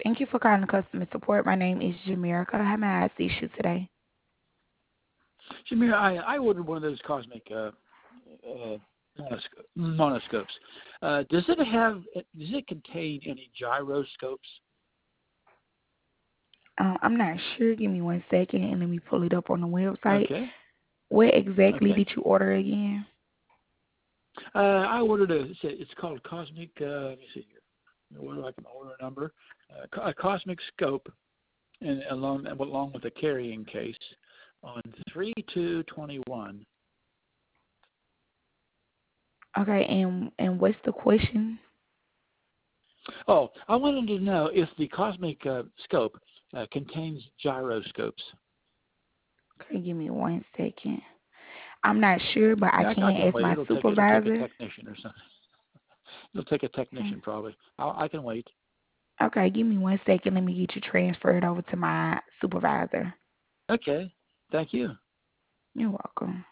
Thank you for calling customer support. My name is Jamerica. How may I assist you today? Shamir, I ordered one of those cosmic monoscopes. Does it contain any gyroscopes? I'm not sure. Give me 1 second and let me pull it up on the website. Okay, What exactly okay. did you order again? I ordered it's called Cosmic, let me see here. What do I can order number? A Cosmic scope and along with a carrying case on 3221. Okay, and what's the question? Oh, I wanted to know if the Cosmic scope contains gyroscopes. Okay, give me 1 second. I'm not sure, but I Yeah, I can can ask wait. my It'll take a supervisor. technician or something. It'll take a Okay, technician probably. I can wait. Okay, give me 1 second. Let me get you transferred over to my supervisor. Okay. Thank you. You're welcome.